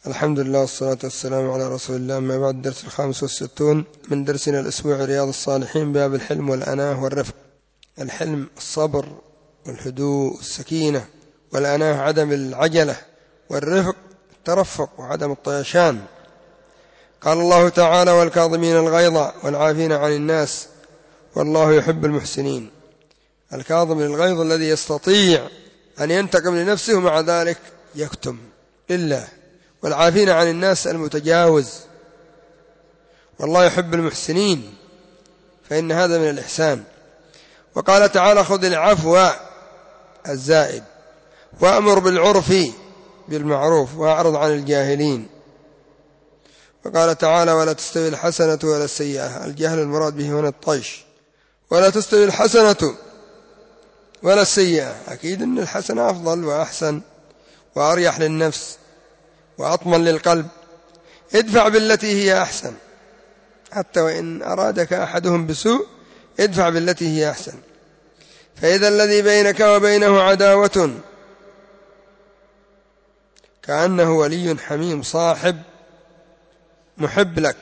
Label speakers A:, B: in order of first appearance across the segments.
A: الحمد لله والصلاة والسلام على رسول الله. ما بعد الدرس 65 من درسنا الأسبوع رياض الصالحين، باب الحلم والأناه والرفق. الحلم الصبر والهدوء والسكينة، والأناه عدم العجلة، والرفق الترفق وعدم الطيشان. قال الله تعالى: والكاظمين الغيظ والعافين عن الناس والله يحب المحسنين. الكاظم للغيظ الذي يستطيع أن ينتقم لنفسه ومع ذلك يكتم لله، والعافين عن الناس المتجاوز. والله يحب المحسنين، فإن هذا من الإحسان. وقال تعالى: خذ العفو الزائد وأمر بالعرف بالمعروف وأعرض عن الجاهلين. وقال تعالى: ولا تستوي الحسنة ولا السيئة. الجهل المراد به هنا الطيش. ولا تستوي الحسنة ولا السيئة، أكيد أن الحسنة أفضل وأحسن وأريح للنفس وأطمن للقلب. ادفع بالتي هي أحسن، حتى وإن أرادك أحدهم بسوء ادفع بالتي هي أحسن. فإذا الذي بينك وبينه عداوة كأنه ولي حميم، صاحب محب لك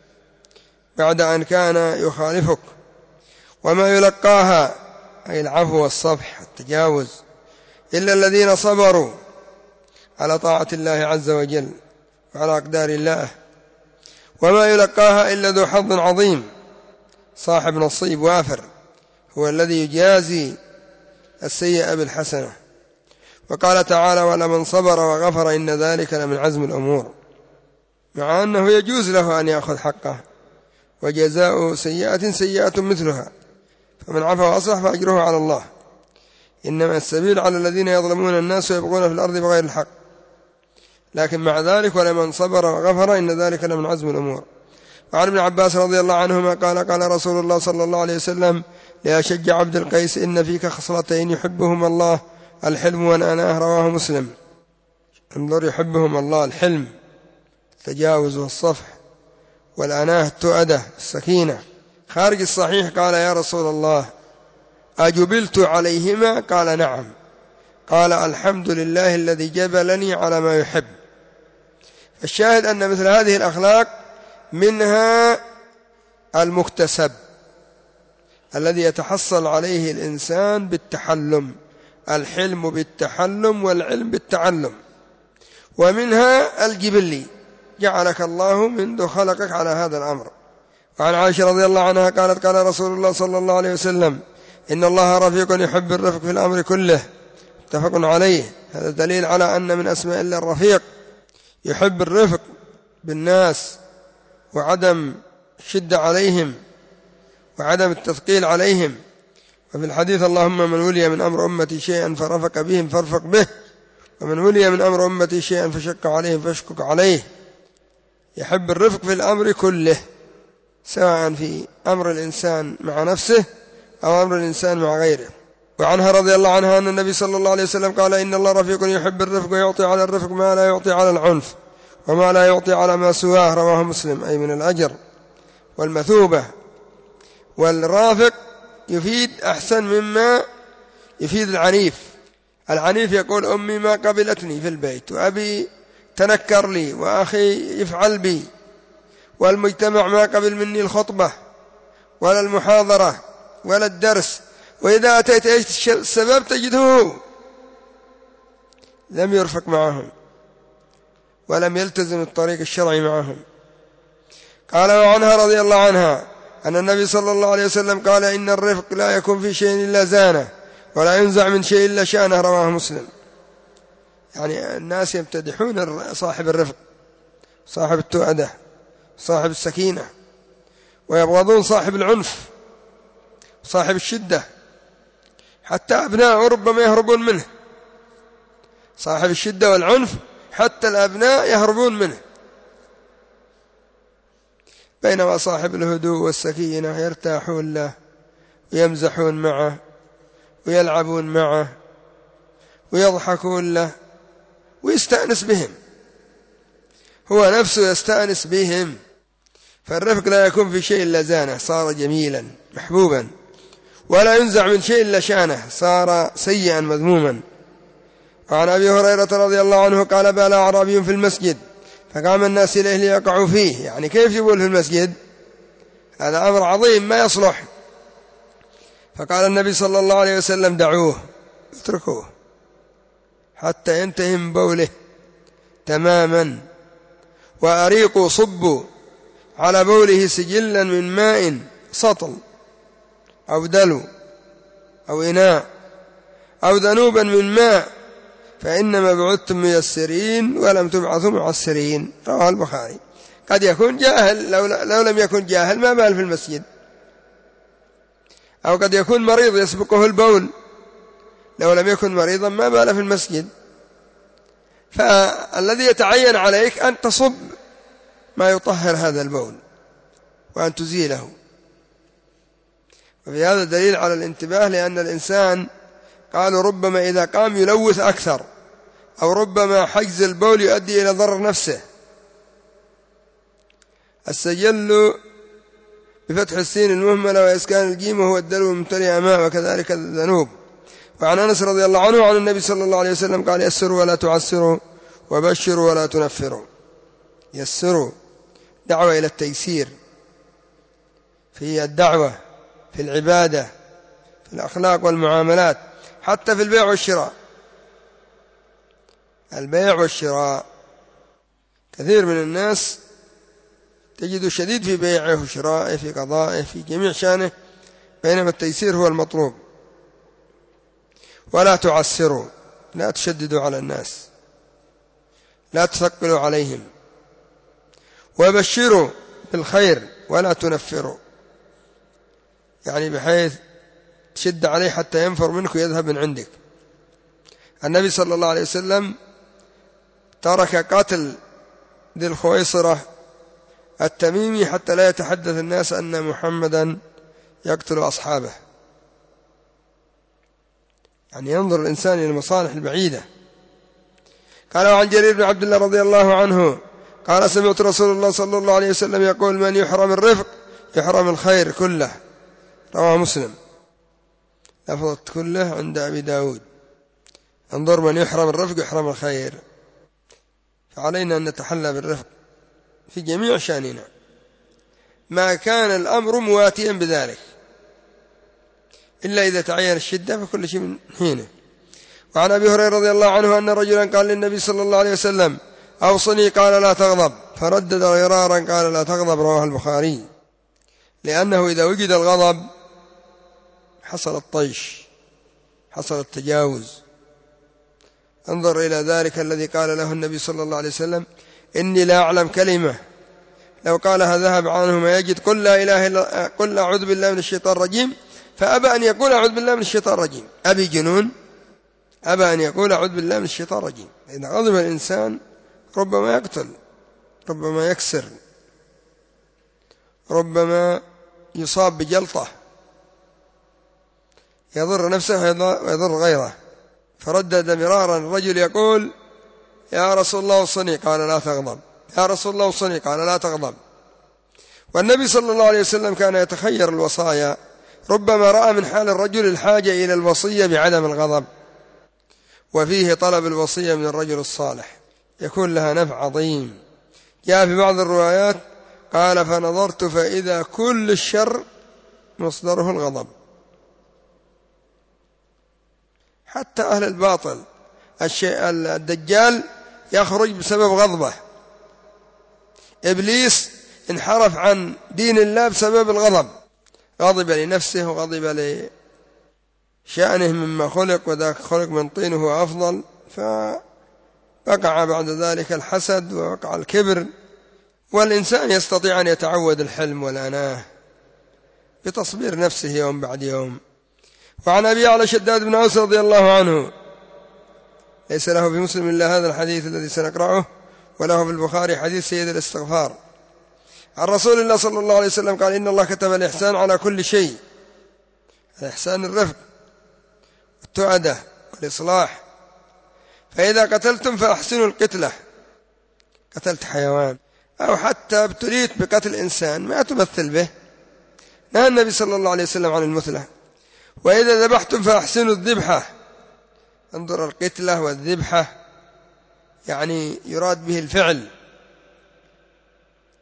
A: بعد أن كان يخالفك. وما يلقاها، أي العفو والصفح التجاوز، إلا الذين صبروا على طاعة الله عز وجل وعلى أقدار الله. وما يلقاها إلا ذو حظ عظيم، صاحب نصيب وافر، هو الذي يجازي السيئة بالحسنة. وقال تعالى: ولمن صبر وغفر إن ذلك لمن عزم الأمور. مع أنه يجوز له أن يأخذ حقه، وجزاء سيئة سيئة مثلها، فمن عفا وأصلح فأجره على الله. إنما السبيل على الذين يظلمون الناس ويبغون في الأرض بغير الحق. لكن مع ذلك ولمن صبر وغفر إن ذلك لمن عزم الأمور. وعن ابن عباس رضي الله عنهما قال رسول الله صلى الله عليه وسلم لأشج عبد القيس: إن فيك خصلتين يحبهما الله، الحلم والأناه. رواه مسلم. انظر، يحبهم الله: الحلم التجاوز والصفح، والأناه التؤدة السكينة. خارج الصحيح قال: يا رسول الله أجبلت عليهما؟ قال: نعم. قال: الحمد لله الذي جبلني على ما يحب. الشاهد أن مثل هذه الأخلاق منها المكتسب الذي يتحصل عليه الإنسان بالتحلم، الحلم بالتحلم والعلم بالتعلم. ومنها الجبلي، جعلك الله منذ خلقك على هذا الأمر. وعن عائشة رضي الله عنها قالت: قال رسول الله صلى الله عليه وسلم: إن الله رفيق يحب الرفق في الأمر كله. متفق عليه. هذا دليل على أن من أسماء الله الرفيق، يحب الرفق بالناس وعدم الشدة عليهم وعدم التثقيل عليهم. وفي الحديث: اللهم من ولي من أمر أمتي شيئا فرفق بهم فارفق به، ومن ولي من أمر أمتي شيئا فشق عليهم فاشكك عليه. يحب الرفق في الأمر كله، سواء في أمر الإنسان مع نفسه أو أمر الإنسان مع غيره. وعنها رضي الله عنها أن النبي صلى الله عليه وسلم قال: إن الله رفيق يحب الرفق ويعطي على الرفق ما لا يعطي على العنف وما لا يعطي على ما سواه. رواه مسلم. أي من الأجر والمثوبة. والرافق يفيد أحسن مما يفيد العنيف. العنيف يقول: أمي ما قبلتني في البيت، وأبي تنكر لي، وأخي يفعل بي، والمجتمع ما قبل مني الخطبة ولا المحاضرة ولا الدرس. وإذا أتيت إيش السبب تجده لم يرفق معهم ولم يلتزم الطريق الشرعي معهم. قال: وعنها رضي الله عنها أن النبي صلى الله عليه وسلم قال: إن الرفق لا يكون في شيء إلا زانه، ولا ينزع من شيء إلا شأنه. رواه مسلم. يعني الناس يمتدحون صاحب الرفق، صاحب التؤدة، صاحب السكينة، ويبغضون صاحب العنف، صاحب الشدة. حتى أبناء ربما يهربون منه. صاحب الشدة والعنف حتى الأبناء يهربون منه، بينما صاحب الهدوء والسكينة يرتاحون له ويمزحون معه ويلعبون معه ويضحكون له ويستأنس بهم، هو نفسه يستأنس بهم. فالرفق لا يكون في شيء إلا زانه، صار جميلا محبوبا، ولا ينزع من شيء إلا شانه، صار سيئا مذموما. وعن أبي هريرة رضي الله عنه قال: بال أعرابي في المسجد فقام الناس إليه ليقعوا فيه، يعني كيف يبول في المسجد؟ هذا أمر عظيم ما يصلح. فقال النبي صلى الله عليه وسلم دعوه، اتركوه حتى ينتهي من بوله تماما، وأريقوا صبوا على بوله سجلا من ماء سطل أو دلو أو إناء أو ذنوبا من ماء، فإنما بعثتم ميسرين ولم تبعثوا معسرين. رواه البخاري. قد يكون جاهل، لو لم يكن جاهل ما بال في المسجد، أو قد يكون مريض يسبقه البول، لو لم يكن مريضا ما بال في المسجد. فالذي يتعين عليك أن تصب ما يطهر هذا البول وأن تزيله. وفي هذا دليل على الانتباه، لأن الإنسان قالوا ربما إذا قام يلوث أكثر، أو ربما حجز البول يؤدي إلى ضرر نفسه. السجل بفتح السين المهملة وإسكان الجيم وهو الدلو الممتلئ ماء، وكذلك الذنوب. وعن أنس رضي الله عنه عن النبي صلى الله عليه وسلم قال يسروا ولا تعسروا وبشروا ولا تنفروا. يسروا دعوة إلى التيسير في الدعوة، في العبادة، في الأخلاق والمعاملات، حتى في البيع والشراء. البيع والشراء كثير من الناس تجد شديد في بيعه وشرائه، في قضائه، في جميع شانه، بينما التيسير هو المطلوب. ولا تعسروا، لا تشددوا على الناس، لا تثقلوا عليهم. وبشروا بالخير ولا تنفروا، يعني بحيث تشد عليه حتى ينفر منك ويذهب من عندك. النبي صلى الله عليه وسلم ترك قتل ذي الخويصرة التميمي حتى لا يتحدث الناس أن محمدا يقتل أصحابه. يعني ينظر الإنسان إلى المصالح البعيدة. قال عن جرير بن عبد الله رضي الله عنه قال سمعت رسول الله صلى الله عليه وسلم يقول من يحرم الرفق يحرم الخير كله. رواه مسلم. لفظة كله عند أبي داود. انظر، من يحرم الرفق يحرم الخير. فعلينا أن نتحلى بالرفق في جميع شأننا ما كان الأمر مواتيا بذلك، إلا إذا تعين الشدة فكل شيء من حينه. وعن أبي هريرة رضي الله عنه أن رجلا قال للنبي صلى الله عليه وسلم أوصني، قال لا تغضب، فردد غرارا قال لا تغضب. رواه البخاري. لأنه إذا وجد الغضب حصل الطيش، حصل التجاوز. انظر إلى ذلك الذي قال له النبي صلى الله عليه وسلم إني لا أعلم كلمة لو قالها ذهب عنه ما يجد، قل لا إله إلا قل أعوذ بالله من الشيطان الرجيم، فأبى أن يقول أعوذ بالله من الشيطان الرجيم. أبي جنون، أبى أن يقول أعوذ بالله من الشيطان الرجيم. إذا غضب الإنسان ربما يقتل، ربما يكسر، ربما يصاب بجلطة يضر نفسه ويضر غيره. فردد مرارا الرجل يقول يا رسول الله اوصني، قال لا تغضب، يا رسول الله اوصني، قال لا تغضب. والنبي صلى الله عليه وسلم كان يتخير الوصايا، ربما رأى من حال الرجل الحاجة إلى الوصية بعدم الغضب، وفيه طلب الوصية من الرجل الصالح يكون لها نفع عظيم. جاء في بعض الروايات قال فنظرت فإذا كل الشر مصدره الغضب. حتى أهل الباطل الدجال يخرج بسبب غضبه، إبليس انحرف عن دين الله بسبب الغضب، غضب لنفسه وغضب لشأنه مما خلق، وذاك خلق من طين هو أفضل، فوقع بعد ذلك الحسد ووقع الكبر. والإنسان يستطيع أن يتعود الحلم والأناه بتصبير نفسه يوم بعد يوم. وعن أبي على شداد بن أوس رضي الله عنه، ليس له في مسلم إلا هذا الحديث الذي سنقرأه، وله في البخاري حديث سيد الاستغفار، عن رسول الله صلى الله عليه وسلم قال إن الله كتب الإحسان على كل شيء. الإحسان الرفق والتعدة والإصلاح. فإذا قتلتم فأحسنوا القتلة، قتلت حيوان أو حتى ابتليت بقتل إنسان ما تمثل به، نهى النبي صلى الله عليه وسلم عن المثلة. وإذا ذبحتم فأحسنوا الذبحة. انظر، القتلة والذبحة يعني يراد به الفعل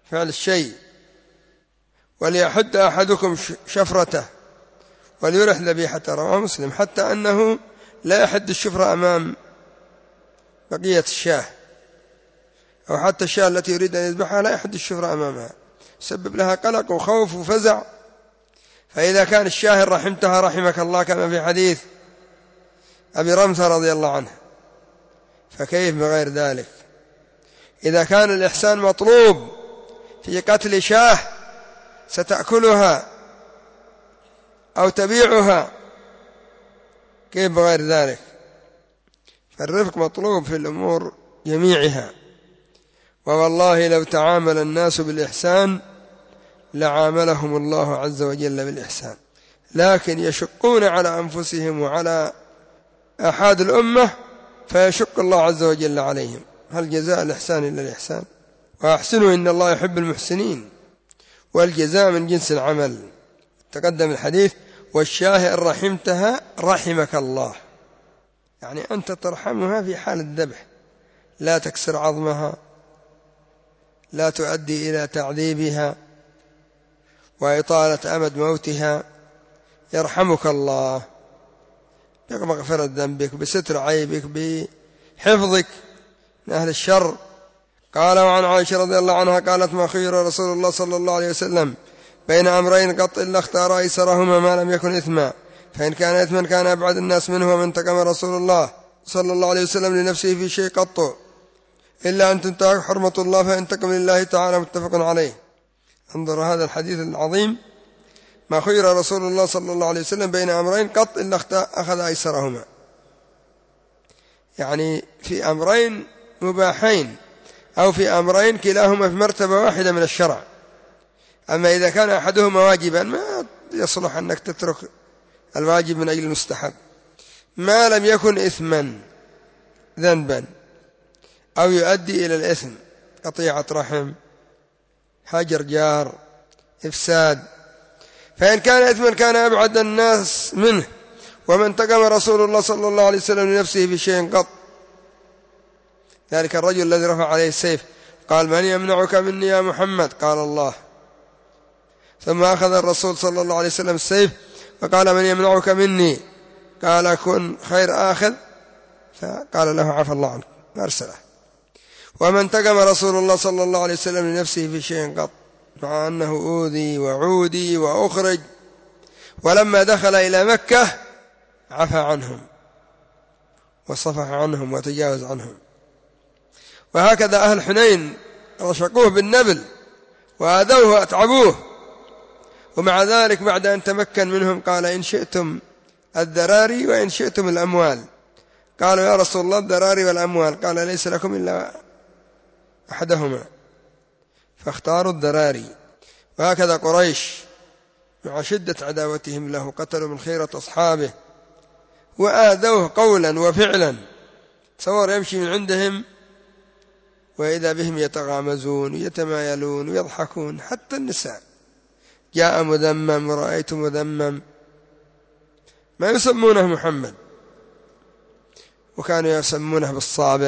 A: فعل الشيء. وليحد أحدكم شفرته وليرح ذبيحته، رواه مسلم. حتى أنه لا يحد الشفرة أمام بقية الشاه، أو حتى الشاه التي يريد أن يذبحها لا يحد الشفرة أمامها، يسبب لها قلق وخوف وفزع. فإذا كان الشاه رحمتها رحمك الله كما في حديث أبي رمثة رضي الله عنه، فكيف بغير ذلك؟ إذا كان الإحسان مطلوب في قتل شاه ستأكلها أو تبيعها، كيف بغير ذلك؟ فالرفق مطلوب في الأمور جميعها. ووالله لو تعامل الناس بالإحسان لعاملهم الله عز وجل بالإحسان، لكن يشقون على أنفسهم وعلى أحد الأمة فيشق الله عز وجل عليهم. هل جزاء الإحسان إلا الإحسان؟ وأحسنوا إن الله يحب المحسنين، والجزاء من جنس العمل. تقدم الحديث والشاه إن رحمتها رحمك الله، يعني أنت ترحمها في حال الذبح، لا تكسر عظمها، لا تؤدي إلى تعذيبها وإطالة أمد موتها، يرحمك الله بمغفرة ذنبك، بستر عيبك، بحفظك من أهل الشر. قال وعن عائشة رضي الله عنها قالت ما خير رسول الله صلى الله عليه وسلم بين أمرين قط إلا اختار أيسرهما ما لم يكن إثما، فإن كان إثما كان أبعد الناس منه، ومن انتقم رسول الله صلى الله عليه وسلم لنفسه في شيء قط إلا أن تنتهك حرمة الله فينتقم لله تعالى، متفق عليه. انظر هذا الحديث العظيم، ما خير رسول الله صلى الله عليه وسلم بين أمرين قط إلا أخذ أيسرهما، يعني في أمرين مباحين أو في أمرين كلاهما في مرتبة واحدة من الشرع. أما إذا كان أحدهما واجبا ما يصلح أنك تترك الواجب من أجل المستحب، ما لم يكن إثما ذنبا أو يؤدي إلى الإثم، قطيعة رحم، هجر جار، إفساد. فإن كان إثما كان أبعد الناس منه، ومن انتقم رسول الله صلى الله عليه وسلم لنفسه في شيء قط. ذلك الرجل الذي رفع عليه السيف قال من يمنعك مني يا محمد؟ قال الله. ثم أخذ الرسول صلى الله عليه وسلم السيف فقال من يمنعك مني؟ قال كن خير آخذ، فقال له عفى الله عنك وأرسله. ومن انتقم رسول الله صلى الله عليه وسلم لنفسه في شيء قط، مع أنه أوذي وعودي وأخرج، ولما دخل إلى مكة عفى عنهم وصفح عنهم وتجاوز عنهم. وهكذا أهل حنين رشقوه بالنبل وآذوه وأتعبوه، ومع ذلك بعد أن تمكن منهم قال إن شئتم الذراري وإن شئتم الأموال. قالوا يا رسول الله الذراري والأموال، قال ليس لكم إلا أحدهما، فاختاروا الذراري. وهكذا قريش مع شدة عداوتهم له قتلوا من خيرة أصحابه وآذوه قولا وفعلا. تصور يمشي من عندهم وإذا بهم يتغامزون ويتمايلون ويضحكون، حتى النساء جاء مذمم ورأيت مذمم، ما يسمونه محمد، وكانوا يسمونه بالصابع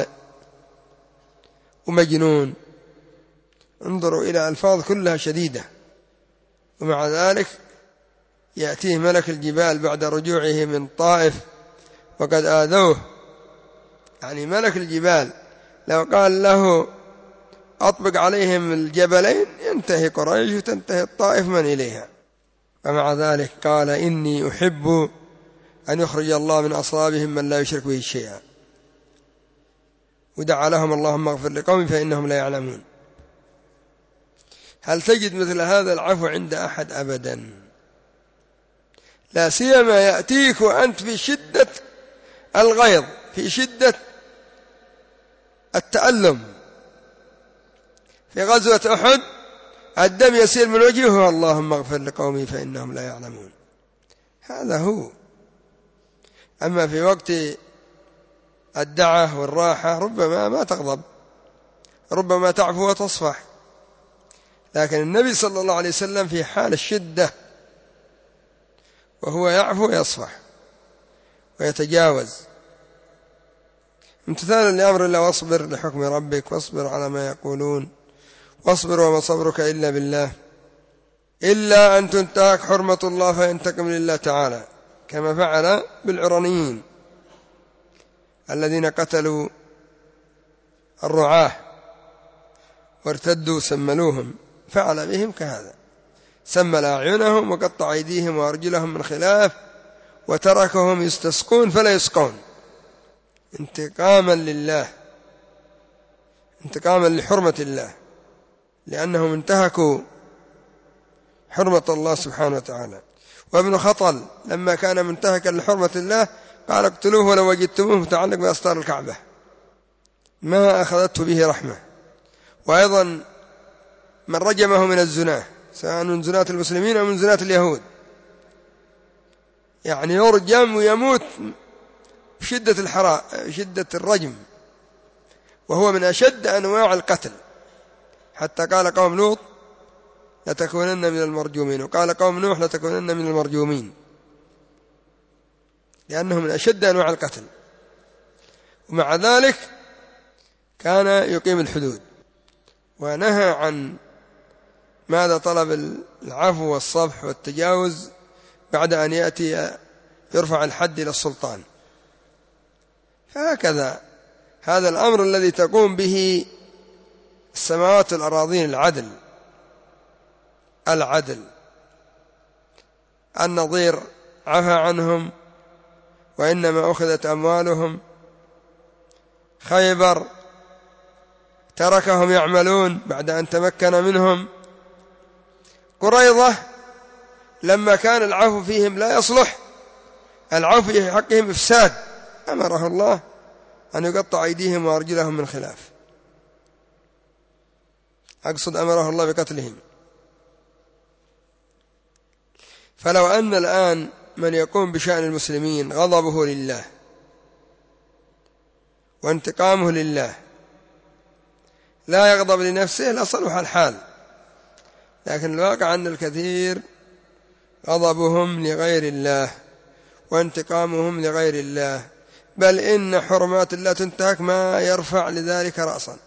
A: ومجنون. انظروا إلى ألفاظ كلها شديدة، ومع ذلك يأتيه ملك الجبال بعد رجوعه من طائف وقد آذوه. يعني ملك الجبال لو قال له أطبق عليهم الجبلين ينتهي قريش وتنتهي الطائف من إليها، ومع ذلك قال إني أحب أن يخرج الله من أصلابهم من لا يشرك به شيئا، ودعا لهم اللهم اغفر لقومي فإنهم لا يعلمون. هل تجد مثل هذا العفو عند أحد؟ أبدا، لا سيما يأتيك وأنت في شدة الغيظ، في شدة التألم. في غزوة أحد الدم يسيل من وجهه اللهم اغفر لقومي فإنهم لا يعلمون، هذا هو. أما في وقت الدعة والراحة ربما ما تغضب، ربما تعفو وتصفح، لكن النبي صلى الله عليه وسلم في حال الشدة وهو يعفو ويصفح ويتجاوز. امتثالا لأمر الله واصبر لحكم ربك واصبر على ما يقولون واصبر وما صبرك إلا بالله، إلا أن تنتهك حرمة الله فينتقم لله تعالى، كما فعل بالعرانيين الذين قتلوا الرعاة وارتدوا سملوهم، فعل بهم كهذا، سمل أعينهم وقطع أيديهم وأرجلهم من خلاف وتركهم يستسقون فلا يسقون، انتقاما لله، انتقاما لحرمة الله، لأنهم انتهكوا حرمة الله سبحانه وتعالى. وابن خطل لما كان منتهكا لحرمة الله قال اقتلوه ولو وجدتموه متعلق بأستار الكعبة، ما أخذته به رحمة. وأيضا من رجمه من الزناة، سواء من زناة المسلمين أو من زناة اليهود، يعني يرجم ويموت بشدة الرجم، وهو من أشد أنواع القتل، حتى قال قوم لوط لتكونن من المرجومين، وقال قوم نوح لتكونن من المرجومين، لأنه من أشد أنواع القتل. ومع ذلك كان يقيم الحدود، ونهى عن ماذا طلب العفو والصفح والتجاوز بعد أن يأتي يرفع الحد إلى السلطان. فهكذا هذا الأمر الذي تقوم به السماوات والأراضين، العدل. النظير عفى عنهم وإنما أخذت أموالهم، خيبر تركهم يعملون بعد أن تمكن منهم، قريظة لما كان العفو فيهم لا يصلح، العفو في حقهم إفساد، أمره الله أن يقطع أيديهم وأرجلهم من خلاف، أقصد أمره الله بقتلهم. فلو أن الآن من يقوم بشأن المسلمين غضبه لله وانتقامه لله، لا يغضب لنفسه لصلح الحال، لكن الواقع أن الكثير غضبهم لغير الله وانتقامهم لغير الله، بل إن حرمات الله تنتهك ما يرفع لذلك رأسا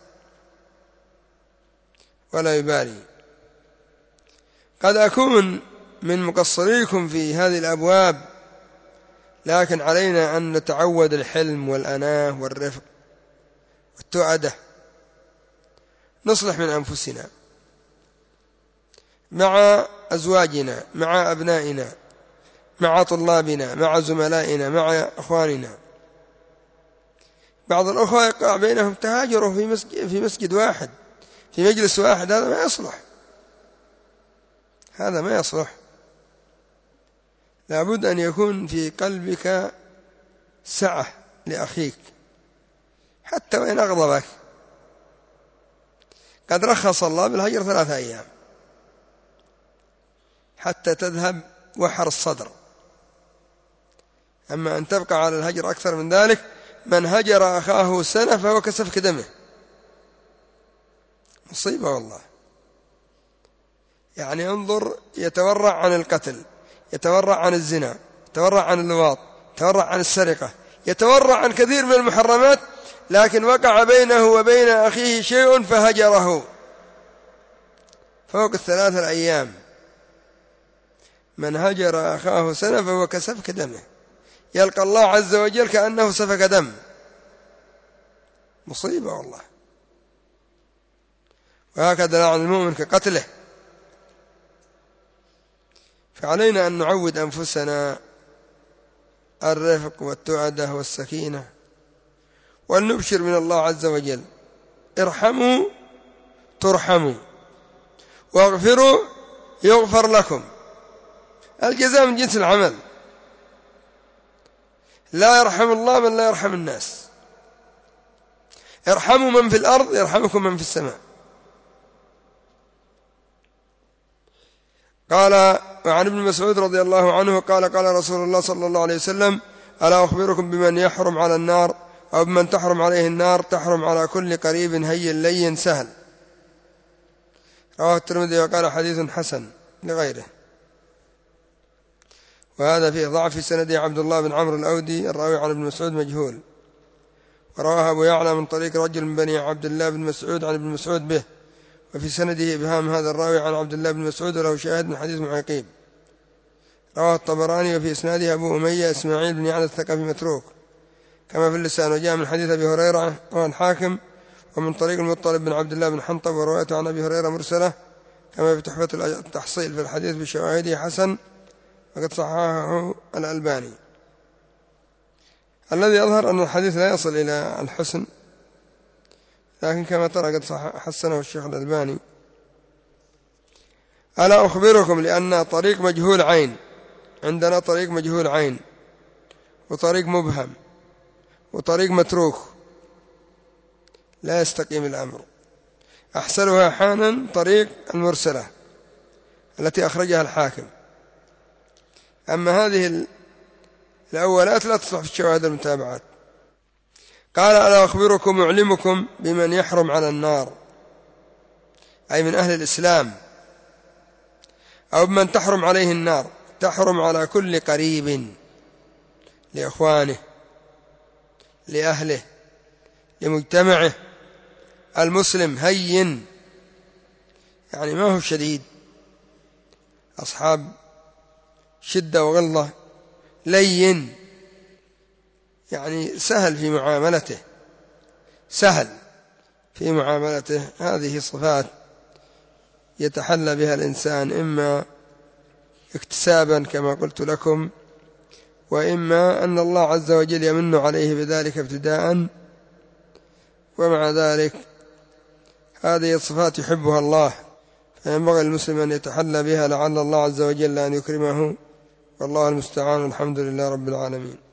A: ولا يبالي. قد أكون من مقصريكم في هذه الأبواب، لكن علينا أن نتعود الحلم والأناة والرفق والتؤدة، نصلح من أنفسنا مع أزواجنا، مع أبنائنا، مع طلابنا، مع زملائنا، مع أخواننا. بعض الأخوة يقع بينهم تهاجروا في مسجد واحد، في مجلس واحد، هذا ما يصلح، هذا ما يصلح. لابد أن يكون في قلبك سعة لأخيك حتى وإن أغضبك. قد رخص الله بالهجر 3 أيام حتى تذهب وحر الصدر، أما أن تبقى على الهجر أكثر من ذلك، من هجر أخاه سنة فهو كسفك دمه، مصيبة والله. يعني انظر، يتورع عن القتل، يتورع عن الزنا، يتورع عن اللواط، يتورع عن السرقة، يتورع عن كثير من المحرمات، لكن وقع بينه وبين أخيه شيء فهجره فوق 3 أيام. من هجر أخاه سنة فهو كسفك دمه، يلقى الله عز وجل كأنه سفك دم، مصيبة والله. وهكذا لعن المؤمن كقتله. فعلينا أن نعود أنفسنا الرفق والتؤدة والسكينة، وأن نبشر من الله عز وجل: ارحموا ترحموا، واغفروا يغفر لكم. الجزاء من جنس العمل، لا يرحم الله من لا يرحم الناس. ارحموا من في الأرض يرحمكم من في السماء. قال وعن ابن مسعود رضي الله عنه قال قال رسول الله صلى الله عليه وسلم: ألا أخبركم بمن يحرم على النار، أو بمن تحرم عليه النار؟ تحرم على كل قريب هين لين سهل. رواه الترمذي وقال حديث حسن لغيره. وهذا فيه ضعف في سنده عبد الله بن عمرو الأودي الراوي عن ابن مسعود مجهول. ورواه أبو يعلى من طريق رجل من بني عبد الله بن مسعود عن ابن مسعود به، وفي سنده إبهام هذا الراوي عن عبد الله بن مسعود وله شاهد من حديث معقيب. رواه الطبراني وفي إسناده أبو أمية إسماعيل بن يعلى الثقفي متروك كما في اللسان، وجاء من حديث أبي هريرة والحاكم ومن طريق المطلب بن عبد الله بن حنطب وروايته عن أبي هريرة مرسلة كما في تحفة التحصيل في الحديث بشواهده حسن وقد صححه الألباني. الذي يظهر أن الحديث لا يصل إلى الحسن، لكن كما ترى قد حسنه الشيخ الألباني. ألا أخبركم، لأن طريق مجهول عين عندنا طريق مجهول عين وطريق مبهم وطريق متروك لا يستقيم الأمر. أحسنها أحيانا طريق المرسلة التي أخرجها الحاكم، أما هذه الأولات لا تصلح في الشواهد المتابعات. قال ألا أخبركم أعلمكم بمن يحرم على النار، أي من أهل الإسلام، أو بمن تحرم عليه النار. تحرم على كل قريب لإخوانه لأهله لمجتمعه. المسلم هين يعني ما هو شديد، أصحاب شدة وغلظة. لين يعني سهل في معاملته، سهل في معاملته. هذه صفات يتحلى بها الإنسان، إما اكتسابا كما قلت لكم، وإما أن الله عز وجل يمن عليه بذلك ابتداء. ومع ذلك هذه الصفات يحبها الله، فينبغي المسلم أن يتحلى بها لعل الله عز وجل أن يكرمه، والله المستعان. الحمد لله رب العالمين.